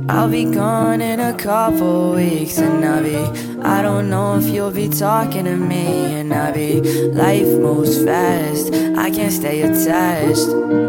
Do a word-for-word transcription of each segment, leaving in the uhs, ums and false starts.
I'll be gone in a couple weeks, and I'll be, I don't know if you'll be talking to me. And I'll be, life moves fast, I can't stay attached.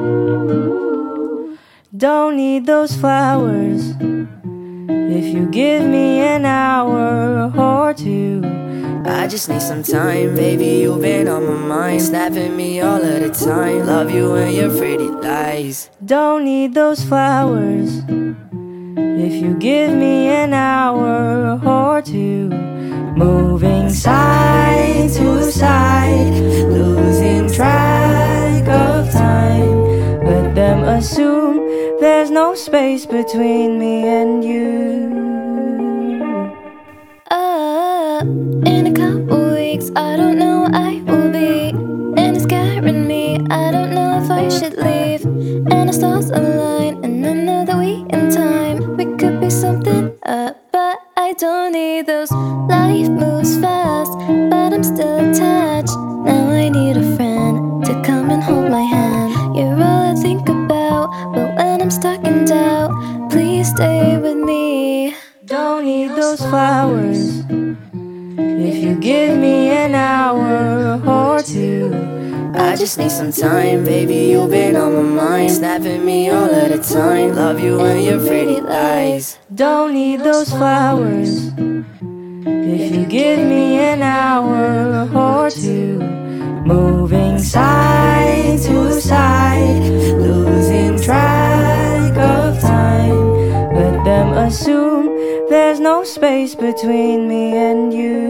Don't need those flowers if you give me an hour or two. I just need some time, baby, you've been on my mind, snapping me all of the time. Love you and your pretty lies. Don't need those flowers if you give me an hour or two. Moving side to side, losing track of time. Let them assume there's no space between me and you. Uh, in a couple weeks, I don't know where I will be, and it's scaring me. I don't know if I should leave. And the stars align, and I know that we in time we could be something up, but I don't need those. Life moves fast, but I'm still attached. Now I need a friend to come and hold my hand. You're all I think about, but when I'm stuck in doubt, please stay with me. Don't need those flowers if you give me an hour or two. I just need some time, baby, you've been on my mind, snapping me all of the time. Love you and your pretty lies. Don't need those flowers if you give me an hour or two. Moving side to side, losing track of time. Let them assume there's no space between me and you.